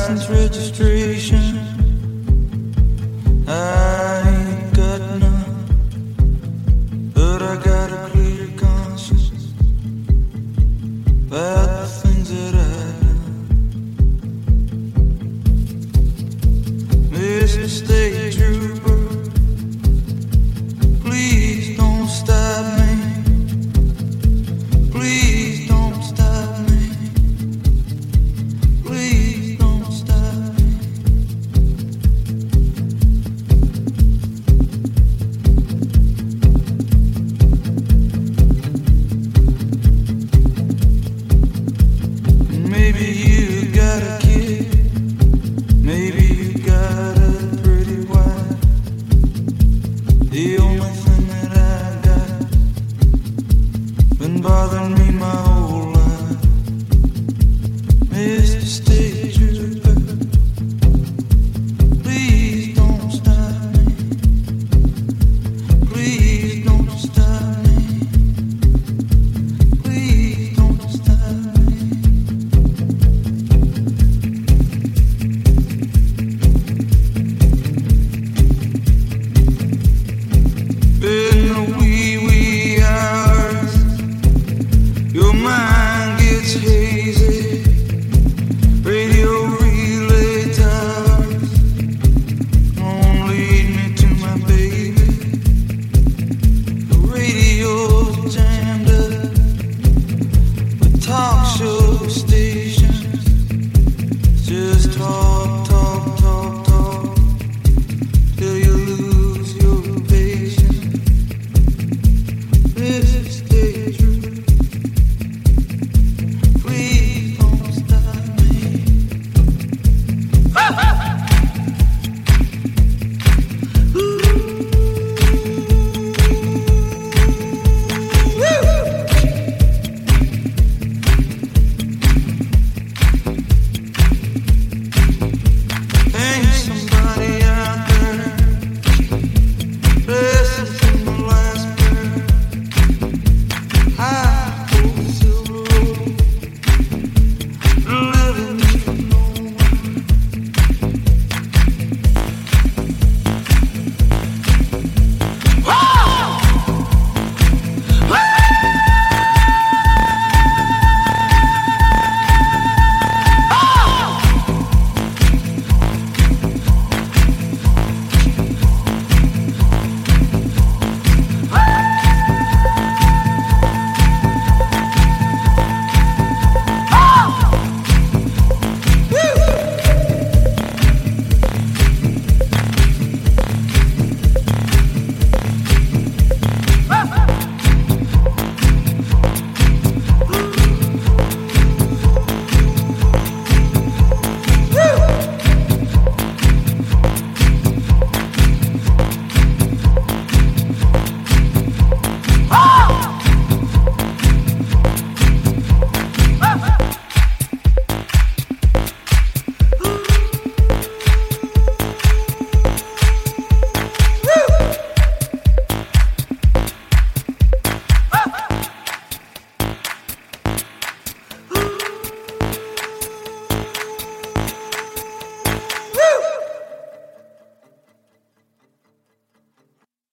license registration. I ain't got none, but I got a clear conscience about the things that I done. Mr. State Trooper, please don't stop me. Please don't stop me. Please don't stop me. Maybe you got a kid. Maybe you got a pretty wife. The only thing that I got been bothering me my whole life. Mr. State